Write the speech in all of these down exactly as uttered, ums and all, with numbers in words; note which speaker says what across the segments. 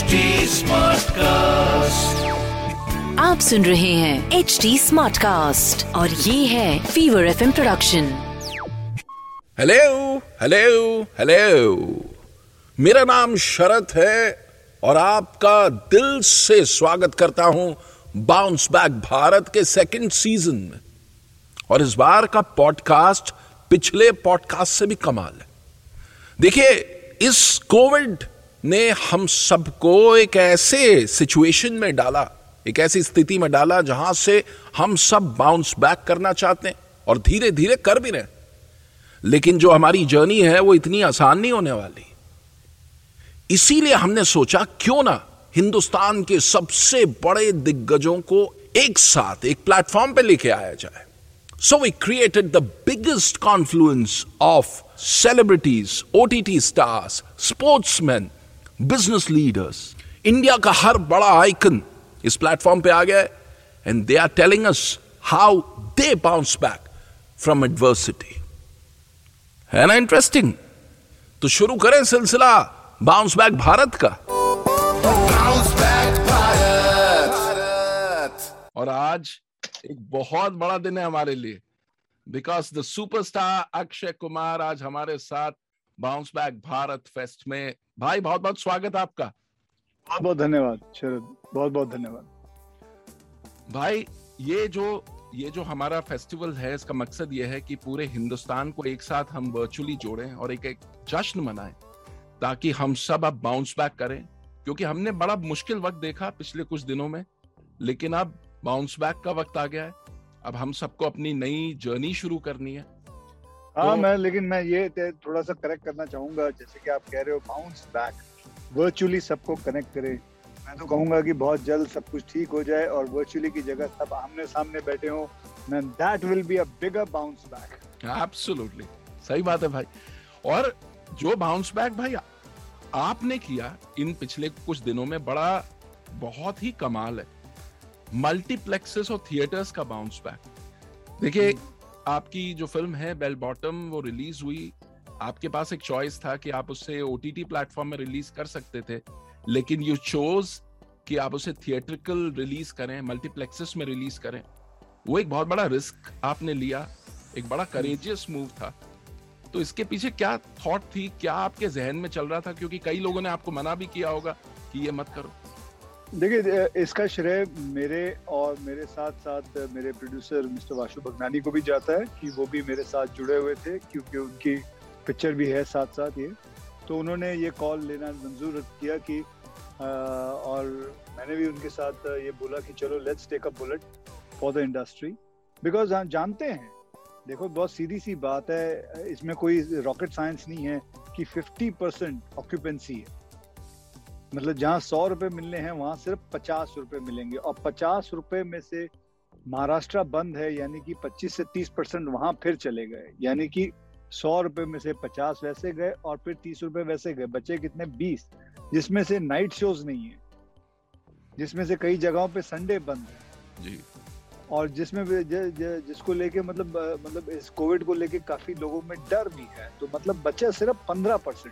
Speaker 1: D Smart cast,
Speaker 2: आप सुन रहे हैं एच डी स्मार्ट कास्ट और ये है fever F M production.
Speaker 3: Hello hello hello, मेरा नाम शरद है और आपका दिल से स्वागत करता हूं बाउंस बैक भारत के सेकंड सीजन में। और इस बार का पॉडकास्ट पिछले पॉडकास्ट से भी कमाल है। देखिए, इस कोविड ने हम सबको एक ऐसे सिचुएशन में डाला, एक ऐसी स्थिति में डाला जहां से हम सब बाउंस बैक करना चाहते हैं और धीरे धीरे कर भी रहे हैं। लेकिन जो हमारी जर्नी है वो इतनी आसान नहीं होने वाली। इसीलिए हमने सोचा क्यों ना हिंदुस्तान के सबसे बड़े दिग्गजों को एक साथ एक प्लेटफॉर्म पे लेके आया जाए। So we created the biggest confluence of celebrities, O T T stars, sportsmen, business leaders. India का हर बड़ा आइकन इस प्लेटफॉर्म पे आ गया है and they are telling us how they bounce back from adversity. है ना इंटरेस्टिंग? तो शुरू करें सिलसिला बाउंस बैक भारत का।
Speaker 1: Bounce back Bharat.
Speaker 3: और आज एक बहुत बड़ा दिन है हमारे लिए, because the superstar Akshay Kumar आज हमारे साथ बाउंस बैक भारत फेस्ट में। भाई बहुत बहुत स्वागत आपका।
Speaker 4: बहुत बहुत धन्यवाद शरद, बहुत बहुत धन्यवाद
Speaker 3: भाई। ये जो ये जो हमारा फेस्टिवल है, इसका मकसद ये है कि पूरे हिंदुस्तान को एक साथ हम वर्चुअली जोड़ें और एक एक जश्न मनाएं, ताकि हम सब अब बाउंस बैक करें। क्योंकि हमने बड़ा मुश्किल वक्त देखा पिछले कुछ दिनों में, लेकिन अब बाउंस बैक का वक्त आ गया है। अब हम सबको अपनी नई जर्नी शुरू करनी है।
Speaker 4: हाँ
Speaker 3: तो,
Speaker 4: मैं लेकिन मैं ये थोड़ा सा करेक्ट करना चाहूंगा। जैसे कि आप कह रहे हो बाउंस बैक, वर्चुअली सबको कनेक्ट करें। मैं तो कहूंगा कि बहुत जल्द सब कुछ ठीक हो जाए और वर्चुअली की जगह सब आमने सामने बैठे हो। Man that will be a bigger bounce back.
Speaker 3: Absolutely सही बात है भाई। और जो बाउंस बैक भाई आपने किया इन पिछले कुछ दिनों में, बड़ा बहुत ही कमाल है। मल्टीप्लेक्सेस और थिएटर्स का बाउंस बैक। देखिए, आपकी जो फिल्म है बेल बॉटम, वो रिलीज हुई। आपके पास एक चॉइस था कि आप उसे ओटीटी प्लेटफॉर्म में रिलीज कर सकते थे, लेकिन यू चोज कि आप उसे थिएट्रिकल रिलीज करें, मल्टीप्लेक्सेस में रिलीज करें। वो एक बहुत बड़ा रिस्क आपने लिया, एक बड़ा करेजियस मूव था। तो इसके पीछे क्या थॉट थी, क्या आपके जहन में चल रहा था? क्योंकि कई लोगों ने आपको मना भी किया होगा कि ये मत करो।
Speaker 4: देखिए, इसका श्रेय मेरे और मेरे साथ साथ मेरे प्रोड्यूसर मिस्टर वाशु भगनानी को भी जाता है कि वो भी मेरे साथ जुड़े हुए थे, क्योंकि उनकी पिक्चर भी है साथ साथ ये। तो उन्होंने ये कॉल लेना मंजूर किया कि आ, और मैंने भी उनके साथ ये बोला कि चलो let's take a bullet for the industry. Because हम जानते हैं, देखो बहुत सीधी सी बात है, इसमें कोई रॉकेट साइंस नहीं है कि फिफ्टी परसेंट ऑक्यूपेंसी है। मतलब जहाँ सौ रुपए मिलने हैं वहां सिर्फ पचास रुपए मिलेंगे, और पचास रुपए में से महाराष्ट्र बंद है, यानी कि पच्चीस से तीस परसेंट वहां फिर चले गए। यानी कि सौ रुपए में से पचास वैसे गए और फिर तीस रुपए वैसे गए, बचे कितने? बीस, जिसमें से नाइट शोज नहीं है, जिसमें से कई जगहों पे संडे बंद है जी। और जिसमें ज, ज, जिसको लेके मतलब मतलब इस कोविड को लेके काफी लोगों में डर भी है। तो मतलब बचे सिर्फ पंद्रह परसेंट।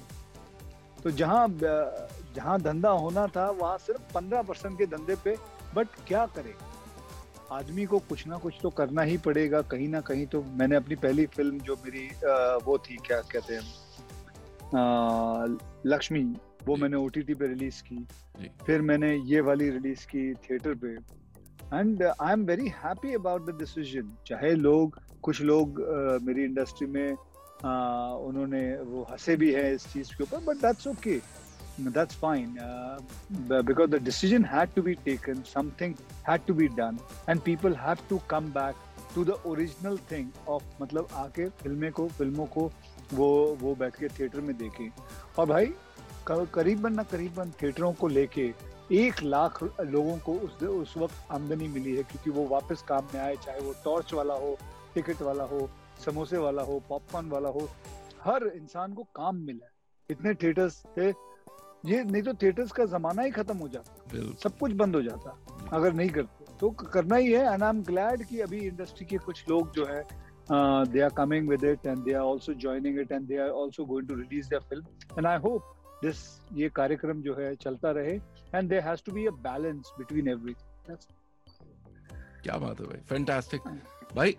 Speaker 4: तो जहां जहां धंधा होना था वहां सिर्फ पंद्रह परसेंट के धंधे पे। बट क्या करे, आदमी को कुछ ना कुछ तो करना ही पड़ेगा कहीं ना कहीं। तो मैंने अपनी पहली फिल्म जो मेरी आ, वो थी, क्या कहते हैं, लक्ष्मी, वो मैंने ओटीटी पे रिलीज की। फिर मैंने ये वाली रिलीज की थिएटर पे। And I am very happy about the decision. चाहे लोग कुछ लोग uh, मेरी इंडस्ट्री में uh, उन्होंने वो हंसे भी है इस चीज के ऊपर, but that's okay, that's fine, because the decision had to be taken, something had to be done, and people have to come back to the original thing of, मतलब आके फिल्में को फिल्मों को वो वो बैठ के थिएटर में देखें। और भाई करीबन ना करीबन थिएटरों को लेके एक लाख लोगों को उस उस वक्त आमदनी मिली है, क्योंकि वो वापस काम में आए। चाहे वो टॉर्च वाला हो, टिकट वाला हो, समोसे वाला हो, पॉपकॉर्न वाला हो, हर इंसान को काम मिला है। इतने थिएटर्स थे, ये नहीं तो थिएटर्स का जमाना ही खत्म हो जाता, सब कुछ बंद हो जाता अगर नहीं करते। तो करना ही है। एंड आई एम ग्लैड कि अभी इंडस्ट्री के कुछ लोग जो है they are coming with it and they are also joining it and they are also going to release their film, and I hope this ये कार्यक्रम जो है चलता रहे, and there has to be a balance between everything.
Speaker 3: क्या बात है भाई, फैंटास्टिक भाई।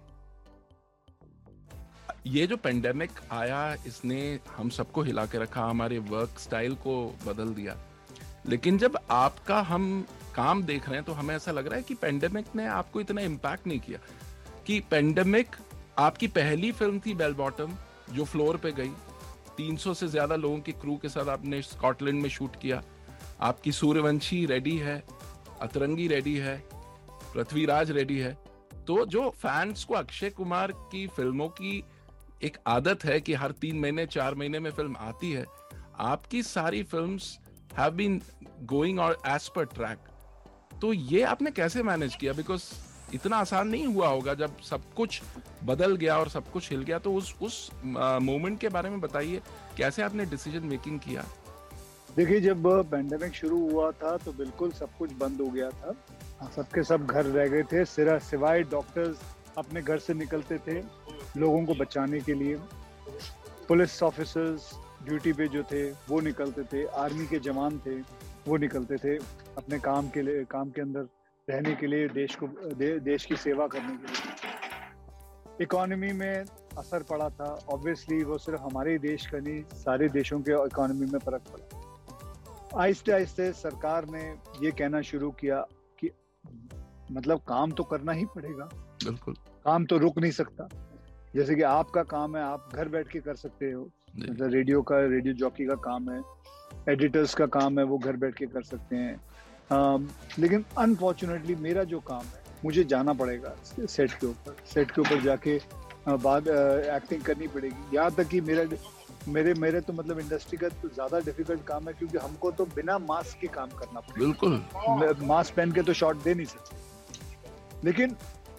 Speaker 3: ये जो पेंडेमिक आया, इसने हम सबको हिला के रखा, हमारे वर्क स्टाइल को बदल दिया, लेकिन जब आपका हम काम देख रहे हैं तो हमें ऐसा लग रहा है कि पेंडेमिक ने आपको इतना इम्पैक्ट नहीं किया। कि पेंडेमिक आपकी पहली फिल्म थी बेल बॉटम, जो फ्लोर पे गई, तीन सौ से ज्यादा लोगों की क्रू के साथ आपने स्कॉटलैंड में शूट किया। आपकी सूर्यवंशी रेडी है, अतरंगी रेडी है, पृथ्वीराज रेडी है। तो जो फैंस को अक्षय कुमार की फिल्मों की एक आदत है कि हर तीन महीने चार महीने में फिल्म आती है, आपकी सारी फिल्म्स हैव बीन गोइंग और एज पर ट्रैक। तो ये आपने कैसे मैनेज किया? बिकॉज इतना आसान नहीं हुआ होगा जब सब कुछ बदल गया और सब कुछ हिल गया। तो उस उस मोमेंट के बारे में बताइए, कैसे आपने डिसीजन मेकिंग किया?
Speaker 4: देखिए, जब पेंडेमिक शुरू हुआ था तो बिल्कुल सब कुछ बंद हो गया था, सबके सब घर रह गए थे, सिर्फ सिवाय डॉक्टर्स अपने घर से निकलते थे लोगों को बचाने के लिए, पुलिस ऑफिसर्स ड्यूटी पे जो थे वो निकलते थे, आर्मी के जवान थे वो निकलते थे अपने काम के लिए, काम के अंदर रहने के लिए, देश को दे, देश की सेवा करने के लिए। इकोनॉमी में असर पड़ा था, ऑब्वियसली वो सिर्फ हमारे देश का नहीं, सारे देशों के इकोनॉमी में फर्क पड़ा। आहिस्ते आहिस्ते सरकार ने ये कहना शुरू किया कि मतलब काम तो करना ही पड़ेगा,
Speaker 3: बिल्कुल
Speaker 4: काम तो रुक नहीं सकता। जैसे कि आपका काम है, आप घर बैठ के कर सकते हो, मतलब रेडियो का, रेडियो जॉकी का काम है, एडिटर्स का काम है, वो घर बैठ के कर सकते हैं। आ, लेकिन अनफॉर्चुनेटली मेरा जो काम है, मुझे जाना पड़ेगा सेट के ऊपर, सेट के ऊपर जाके बाद एक्टिंग करनी पड़ेगी। यहाँ तक कि मेरा मेरे मेरे तो मतलब इंडस्ट्री का तो ज्यादा डिफिकल्ट काम है, क्योंकि हमको तो बिना मास्क के काम करना पड़ेगा।
Speaker 3: बिल्कुल,
Speaker 4: मास्क पहन के तो शॉट दे नहीं सकते। लेकिन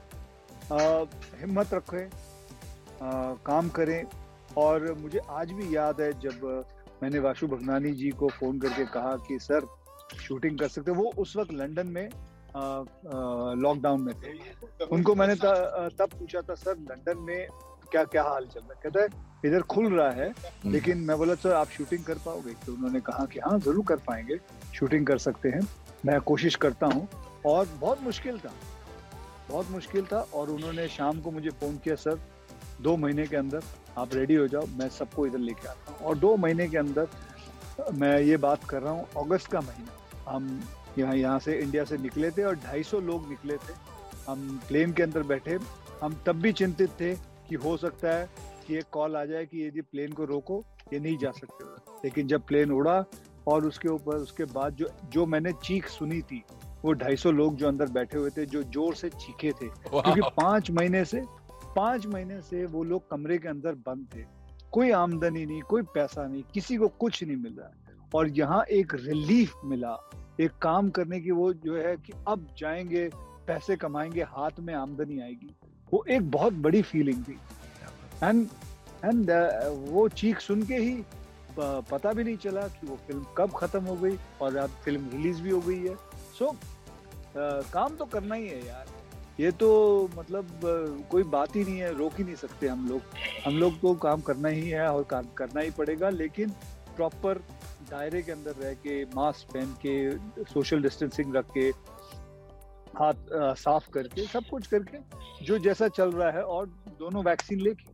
Speaker 4: आ, हिम्मत रखें, आ, काम करें। और मुझे आज भी याद है जब मैंने वाशु भगनानी जी को फोन करके कहा कि सर शूटिंग कर सकते, वो उस वक्त लंदन में लॉकडाउन में थे। उनको मैंने त, तब पूछा था, सर लंदन में क्या क्या हाल चल रहा है? कहता है इधर खुल रहा है, लेकिन मैं बोला सर आप शूटिंग कर पाओगे? तो उन्होंने कहा कि हाँ जरूर कर पाएंगे, शूटिंग कर सकते हैं, मैं कोशिश करता हूँ। और बहुत मुश्किल था, बहुत मुश्किल था। और उन्होंने शाम को मुझे फोन किया, सर दो महीने के अंदर आप रेडी हो जाओ, मैं सबको इधर लेके आता हूँ। और दो महीने के अंदर, मैं ये बात कर रहा हूँ अगस्त का महीना, हम यहाँ यहाँ से इंडिया से निकले थे और ढाई सौ लोग निकले थे। हम प्लेन के अंदर बैठे, हम तब भी चिंतित थे कि हो सकता है कि एक कॉल आ जाए कि यदि प्लेन को रोको, ये नहीं जा सकते। लेकिन जब प्लेन उड़ा और उसके ऊपर उसके बाद जो जो मैंने चीख सुनी थी, वो ढाई सौ लोग जो अंदर बैठे हुए थे जो जोर से चीखे थे, क्योंकि पांच महीने से पांच महीने से वो लोग कमरे के अंदर बंद थे, कोई आमदनी नहीं, कोई पैसा नहीं, किसी को कुछ नहीं मिल रहा। और यहाँ एक रिलीफ मिला, एक काम करने की, वो जो है कि अब जाएंगे, पैसे कमाएंगे, हाथ में आमदनी आएगी, वो एक बहुत बड़ी फीलिंग थी। एंड एंड वो चीख सुन के ही पता भी नहीं चला कि वो फिल्म कब खत्म हो गई और अब फिल्म रिलीज भी हो गई है। सो so, काम तो करना ही है यार, ये तो मतलब कोई बात ही नहीं है, रोक ही नहीं सकते हम लोग। हम लोग को काम करना ही है और काम करना ही पड़ेगा, लेकिन प्रॉपर दायरे के अंदर रह के, मास्क पहन के, सोशल डिस्टेंसिंग रख के, हाथ आ, साफ करके, सब कुछ करके, जो जैसा चल रहा है, और दोनों वैक्सीन लेके।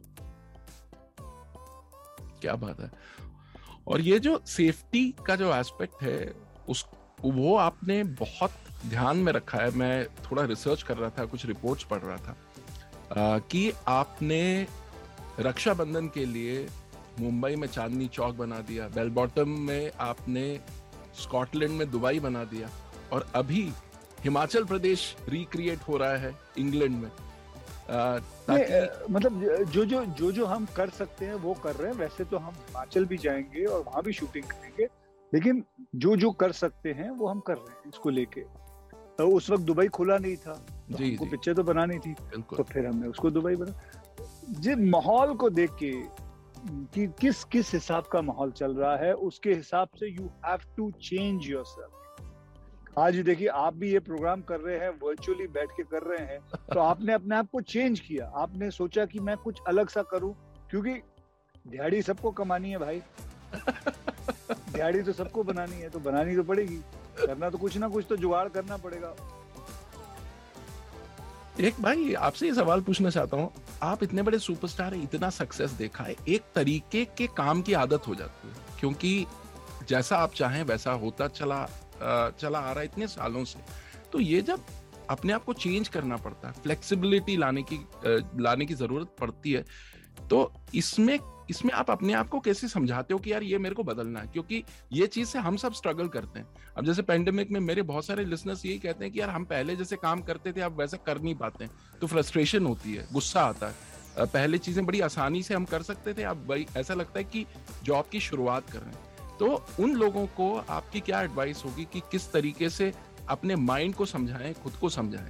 Speaker 3: क्या बात है। और ये जो सेफ्टी का जो एस्पेक्ट है, उस वो आपने बहुत ध्यान में रखा है। मैं थोड़ा रिसर्च कर रहा था, कुछ रिपोर्ट्स पढ़ रहा था आ, कि आपने रक्षाबंधन के लिए मुंबई में चांदनी चौक बना दिया, बेल बॉटम में आपने स्कॉटलैंड में दुबई बना दिया, और अभी हिमाचल प्रदेश रिक्रिएट हो रहा है इंग्लैंड में। आ, ताकि
Speaker 4: मतलब जो जो जो जो हम कर सकते हैं वो कर रहे हैं। वैसे तो हम हिमाचल भी जाएंगे और वहां भी शूटिंग करेंगे, लेकिन जो जो कर सकते हैं वो हम कर रहे हैं इसको लेके। तो उस वक्त दुबई खुला नहीं था, तो
Speaker 3: जी,
Speaker 4: हमको
Speaker 3: जी,
Speaker 4: पिक्चर तो बनानी थी,
Speaker 3: बिल्कुल।
Speaker 4: तो फिर हमने उसको दुबई बना। जिस माहौल को देख के कि किस किस हिसाब का माहौल चल रहा है, उसके हिसाब से you have to change yourself. आज देखिए, आप भी ये प्रोग्राम कर रहे हैं, वर्चुअली बैठ के कर रहे हैं, तो आपने अपने आप को चेंज किया। आपने सोचा कि मैं कुछ अलग सा करूं, क्योंकि दिहाड़ी सबको कमानी है भाई। दिहाड़ी तो सबको बनानी है, तो बनानी तो पड़ेगी, करना तो कुछ ना कुछ तो जुगाड़ करना पड़ेगा।
Speaker 3: एक भाई आपसे ये सवाल पूछना चाहता हूँ, आप इतने बड़े सुपरस्टार हैं, इतना सक्सेस देखा है, एक तरीके के काम की आदत हो जाती है, क्योंकि जैसा आप चाहें वैसा होता चला चला आ रहा है इतने सालों से। तो ये जब अपने आप को चेंज करना पड़ता है, फ्लेक्सिबिलिटी लाने की लाने की जरूरत पड़ती है, तो इसमें इसमें आप अपने आप को कैसे समझाते हो कि यार ये मेरे को बदलना है? क्योंकि ये चीज से हम सब स्ट्रगल करते हैं। अब जैसे पेंडेमिक में मेरे बहुत सारे लिसनर्स यही कहते हैं कि यार हम पहले जैसे काम करते थे अब वैसा कर नहीं पाते हैं, तो फ्रस्ट्रेशन होती है, गुस्सा आता है। पहले चीजें बड़ी आसानी से हम कर सकते थे, अब भाई ऐसा लगता है कि जॉब की शुरुआत कर रहे हैं। तो उन लोगों को आपकी क्या एडवाइस होगी कि किस तरीके से अपने माइंड को समझाएं, खुद को समझाएं?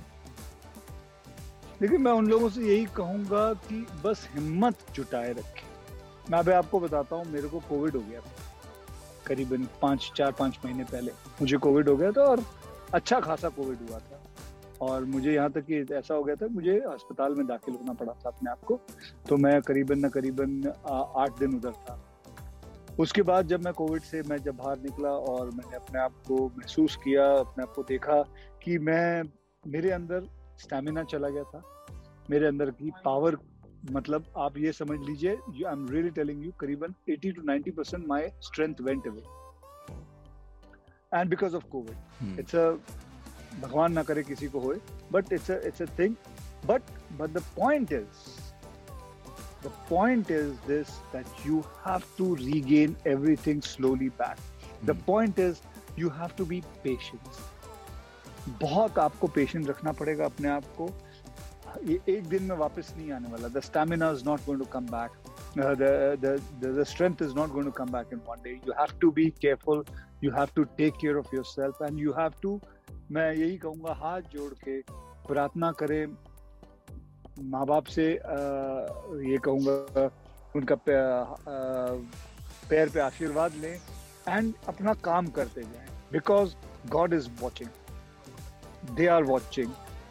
Speaker 4: देखिए, मैं उन लोगों से यही कहूंगा कि बस हिम्मत जुटाए रखें। मैं अभी आपको बताता हूँ, मेरे को कोविड हो गया था करीबन पाँच चार पाँच महीने पहले मुझे कोविड हो गया था, और अच्छा खासा कोविड हुआ था, और मुझे यहाँ तक कि ऐसा हो गया था मुझे अस्पताल में दाखिल होना पड़ा था अपने आप को। तो मैं करीबन न करीबन आठ दिन उधर था। उसके बाद जब मैं कोविड से मैं जब बाहर निकला और मैंने अपने आप को महसूस किया, अपने आप को देखा कि मैं मेरे अंदर स्टैमिना चला गया था, मेरे अंदर की पावर, मतलब आप ये समझ लीजिए, I am really telling you, करीबन अस्सी टू नब्बे percent my strength went away, and because of covid. It's a, भगवान ना करे किसी को होए, but it's a it's a thing. But but the point is The point is this, that you have to regain everything slowly back. The hmm. point is you have to be patient. बहुत आपको patient रखना पड़ेगा अपने आप को। ये एक दिन में वापस नहीं आने वाला। The stamina is not going to come back. Uh, the, the the the strength is not going to come back in one day. You have to be careful. You have to take care of yourself, and you have to, मैं यही कहूँगा, हाथ जोड़ के प्रार्थना करें, माँ बाप से आ, ये कहूँगा उनका पे, आ, पैर पे आशीर्वाद लें, एंड अपना काम करते जाएं, because God is watching, they are watching.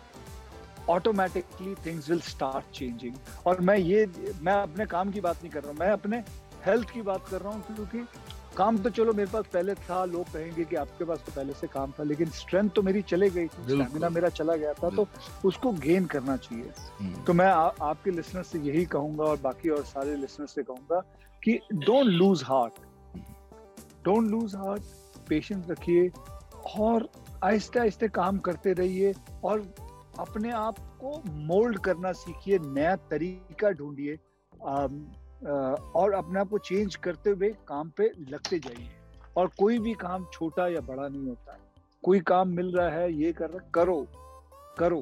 Speaker 4: Automatically things will start changing. और मैं ये मैं अपने काम की बात नहीं कर रहा हूँ, मैं अपने हेल्थ की बात कर रहा हूँ, क्योंकि काम तो चलो मेरे पास पहले था, लोग कहेंगे कि आपके पास तो पहले से काम था, लेकिन स्ट्रेंथ तो मेरी चले गई थी, स्टैमिना मेरा चला गया था, तो उसको गेन करना चाहिए। तो मैं आ, आपके लिसनर्स से यही कहूंगा, और बाकी और सारे लिसनर्स से कहूंगा कि don't lose heart, don't lose heart, patience रखिए और आहिस्ते आहिस्ते काम करते रहिए, और अपने आप को मोल्ड करना सीखिए, नया तरीका ढूंढिए, और अपने आप को चेंज करते हुए काम पे लगते जाइए। और कोई भी काम छोटा या बड़ा नहीं होता है, कोई काम मिल रहा है, ये कर रहा, करो करो।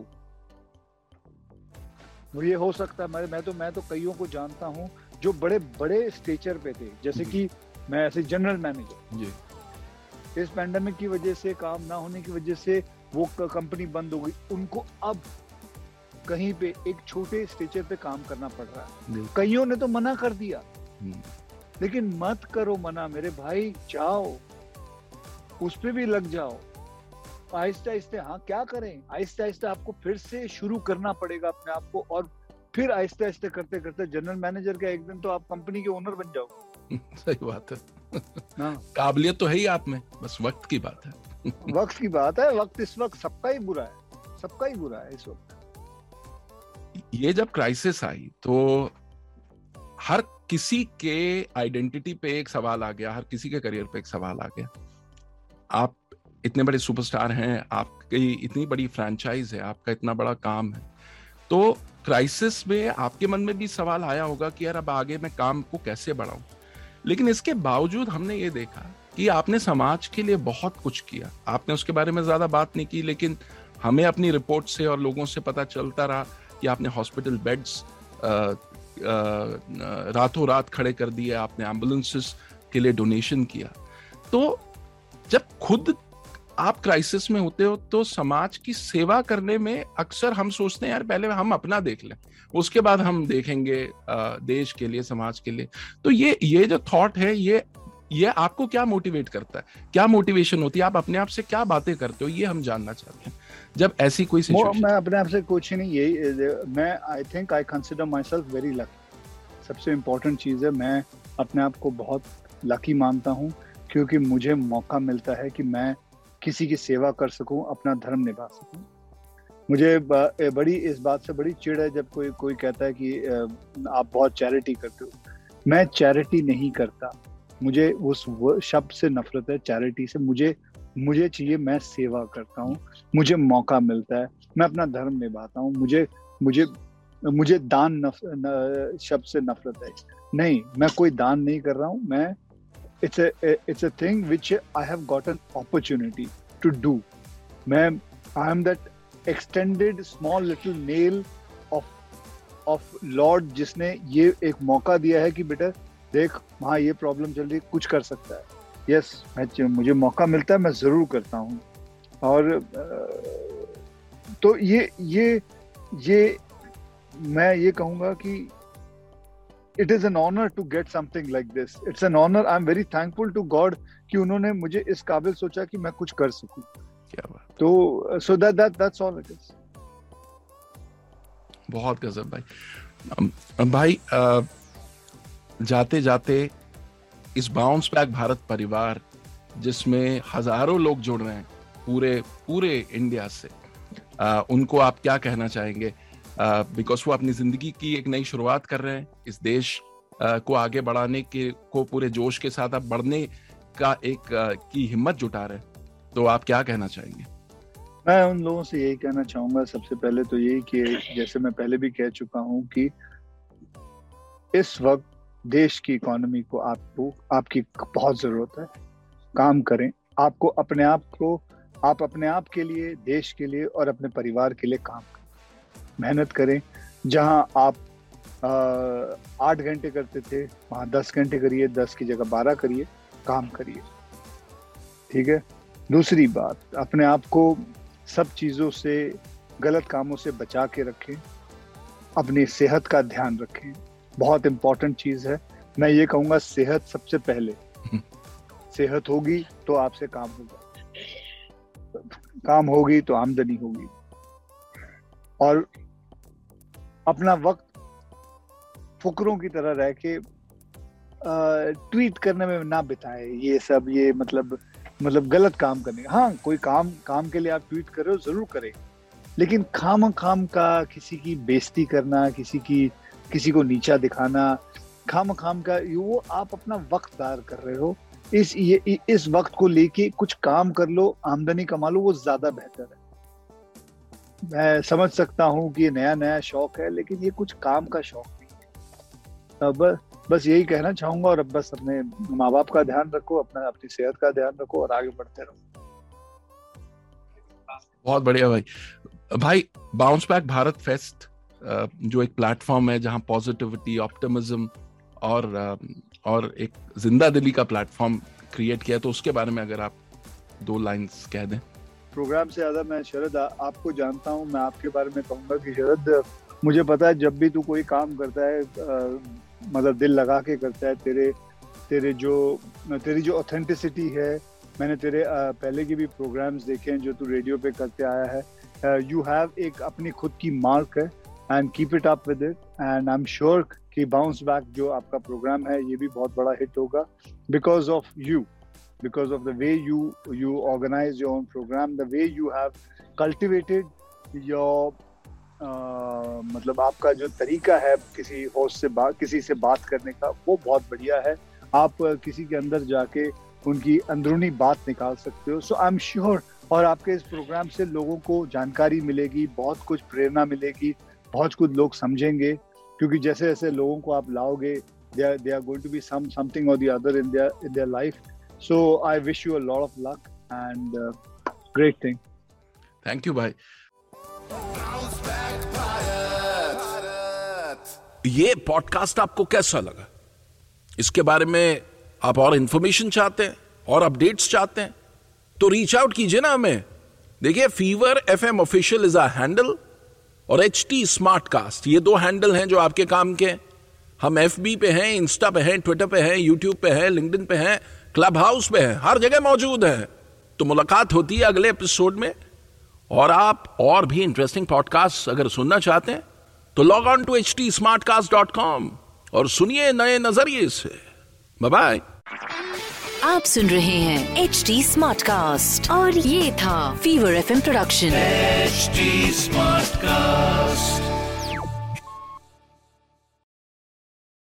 Speaker 4: ये हो सकता है, मैं मैं तो मैं तो कईयों को जानता हूँ जो बड़े बड़े स्टेचर पे थे, जैसे कि मैं ऐसे जनरल मैनेजर जी, इस पैंडेमिक की वजह से, काम ना होने की वजह से वो कंपनी बंद हो गई, उनको अब कहीं पे एक छोटे स्टेचर पे काम करना पड़ रहा है। कईयों ने तो मना कर दिया, लेकिन मत करो मना मेरे भाई, जाओ उस पे भी लग जाओ, आहिस्ते आहिस्ते। हाँ, क्या करें, आहिस्ते आहिस्ते आपको फिर से शुरू करना पड़ेगा अपने आप को, और फिर आहिस्ते आहिस्ते करते करते जनरल मैनेजर का एक दिन तो आप कंपनी के ओनर बन जाओ।
Speaker 3: सही बात है। हाँ, काबिलियत तो है ही आप में, बस वक्त की बात है।
Speaker 4: वक्त की बात है। वक्त इस वक्त सबका ही बुरा है, सबका ही बुरा है इस वक्त।
Speaker 3: ये जब क्राइसिस आई तो हर किसी के आइडेंटिटी पे एक सवाल आ गया, हर किसी के करियर पे एक सवाल आ गया। आप इतने बड़े सुपरस्टार हैं, आपकी इतनी बड़ी फ्रैंचाइज है, आपका इतना बड़ा काम है, तो क्राइसिस में आपके मन में भी सवाल आया होगा कि यार अब आगे मैं काम को कैसे बढ़ाऊं। लेकिन इसके बावजूद हमने ये देखा कि आपने समाज के लिए बहुत कुछ किया। आपने उसके बारे में ज्यादा बात नहीं की, लेकिन हमें अपनी रिपोर्ट से और लोगों से पता चलता रहा कि आपने हॉस्पिटल बेड्स रातों रात खड़े कर दिए, आपने एम्बुलेंसेस के लिए डोनेशन किया। तो जब खुद आप क्राइसिस में होते हो तो समाज की सेवा करने में अक्सर हम सोचते हैं यार पहले हम अपना देख लें, उसके बाद हम देखेंगे देश के लिए, समाज के लिए। तो ये ये जो थॉट है, ये ये आपको क्या मोटिवेट करता है, क्या मोटिवेशन होती है, आप अपने आप से क्या बातें करते हो, ये हम जानना चाहते हैं जब ऐसी कोई सिचुएशन।
Speaker 4: मैं अपने आप से कुछ नहीं, यही मैं I think I consider myself very lucky. सबसे इम्पोर्टेंट चीज़ है, मैं अपने आप को बहुत लकी मानता हूँ, क्योंकि मुझे मौका मिलता है कि मैं किसी की सेवा कर सकूं, अपना धर्म निभा सकूं। मुझे बड़ी इस बात से बड़ी चिढ़ है जब कोई कोई कहता है कि आप बहुत चैरिटी करते हो। मैं चैरिटी नहीं करता, मुझे उस शब्द से नफरत है, चैरिटी से। मुझे मुझे चाहिए, मैं सेवा करता हूँ, मुझे मौका मिलता है, मैं अपना धर्म निभाता हूँ। मुझे मुझे मुझे दान नफ, न, शब्द से नफरत है। नहीं, मैं कोई दान नहीं कर रहा हूँ। मैं it's it's a thing which I have got an opportunity to do. मैं I am that extended small little nail of of Lord, जिसने ये एक मौका दिया है कि बेटा देख, वहाँ ये प्रॉब्लम चल रही है, कुछ कर सकता है। यस, मैं मुझे मौका मिलता है, मैं जरूर करता हूँ। और तो ये ये ये मैं ये कहूँगा कि it is an honour to get something like this. It's an honour. I am very thankful to God कि उन्होंने मुझे इस काबिल सोचा कि मैं कुछ कर सकूं।
Speaker 3: क्या बात।
Speaker 4: तो so that that that's all it is.
Speaker 3: बहुत गजब भाई। भाई जाते जाते इस बाउंस बैक भारत परिवार, जिसमें हजारों लोग जुड़ रहे हैं पूरे पूरे इंडिया से, आ, उनको आप क्या कहना चाहेंगे? बिकॉज वो अपनी जिंदगी की एक नई शुरुआत कर रहे हैं, इस देश आ, को आगे बढ़ाने के को पूरे जोश के साथ आप बढ़ने का एक आ, की हिम्मत जुटा रहे हैं, तो आप क्या कहना चाहेंगे?
Speaker 4: मैं उन लोगों से यही कहना चाहूंगा, सबसे पहले तो यही कि जैसे मैं पहले भी कह चुका हूं कि इस वक्त देश की इकोनॉमी को आपको आपकी बहुत जरूरत है। काम करें, आपको अपने आप को आप अपने आप के लिए, देश के लिए और अपने परिवार के लिए काम करें, मेहनत करें। जहां आप आठ घंटे करते थे वहां दस घंटे करिए, दस की जगह बारह करिए, काम करिए। ठीक है। दूसरी बात, अपने आप को सब चीजों से, गलत कामों से बचा के रखें। अपनी सेहत का ध्यान रखें, बहुत इंपॉर्टेंट चीज है। मैं ये कहूंगा सेहत सबसे पहले। सेहत होगी तो आपसे काम होगा, काम होगी तो आमदनी होगी। और अपना वक्त फुकरों की तरह रह के ट्वीट करने में ना बिताए। ये सब ये मतलब मतलब गलत काम करने। हाँ, कोई काम काम के लिए आप ट्वीट कर रहे हो, जरूर करें, लेकिन खाम खाम का किसी की बेइज्जती करना, किसी की किसी को नीचा दिखाना, खाम खाम का वो आप अपना वक्त दार कर रहे हो। इस ये इस वक्त को लेके कुछ काम कर लो, आमदनी कमा लो, वो ज्यादा बेहतर है। मैं समझ सकता हूँ कि ये नया नया शौक है, लेकिन ये कुछ काम का शौक नहीं है। अब बस यही कहना चाहूंगा। और अब बस अपने माँ बाप का ध्यान रखो, अपना अपनी सेहत का ध्यान रखो और आगे बढ़ते रहो।
Speaker 3: बहुत बढ़िया भाई। भाई, बाउंस बैक भारत फेस्ट जो एक प्लेटफॉर्म है जहां पॉजिटिविटी, ऑप्टिमिज्म और और एक जिंदा दिली का प्लेटफॉर्म क्रिएट किया, तो उसके बारे में अगर आप दो लाइंस कह दें।
Speaker 4: प्रोग्राम से ज्यादा मैं शरद आपको जानता हूं। मैं आपके बारे में कहूंगा कि शरद, मुझे पता है जब भी तू कोई काम करता है, आ, मतलब दिल लगा के करता है। तेरे तेरे जो तेरी जो ऑथेंटिसिटी है, मैंने तेरे आ, पहले के भी प्रोग्राम्स देखे हैं जो तू रेडियो पे करते आया है। यू हैव एक अपनी खुद की मार्क है, and keep it up with it. And I am sure कि बाउंस बैक जो आपका प्रोग्राम है ये भी बहुत बड़ा हिट होगा, because of you, because of the way you you organise your own programme, the way you have cultivated your मतलब आपका जो तरीका है किसी होस्ट से बात किसी से बात करने का, वो बहुत बढ़िया है। आप किसी के अंदर जाके उनकी अंदरूनी बात निकाल सकते हो। सो आई एम श्योर, और आपके इस प्रोग्राम से लोगों को जानकारी मिलेगी, बहुत कुछ प्रेरणा मिलेगी, बहुत कुछ लोग समझेंगे। क्योंकि जैसे जैसे लोगों को आप लाओगे, they are, they are going to be some something or the other in their in their life. So I wish you a lot of luck and uh, great thing.
Speaker 3: Thank you, भाई। ये podcast आपको कैसा लगा? इसके बारे में आप और इंफॉर्मेशन चाहते हैं और अपडेट्स चाहते हैं तो रीच आउट कीजिए ना हमें। देखिए, Fever FM official is a handle और एचटी स्मार्टकास्ट, ये दो हैंडल हैं जो आपके काम के। हम एफबी पे हैं, इंस्टा पे हैं, ट्विटर पे हैं, यूट्यूब पे हैं, लिंक्डइन पे हैं, क्लब हाउस पे हैं, हर जगह मौजूद हैं। तो मुलाकात होती है अगले एपिसोड में। और आप और भी इंटरेस्टिंग पॉडकास्ट अगर सुनना चाहते हैं तो log on to H T Smart Cast dot com और सुनिए नए नजरिए से। Bye bye.
Speaker 2: आप सुन रहे हैं एच डी स्मार्ट कास्ट और ये था Fever F M production.
Speaker 1: H D Smart cast.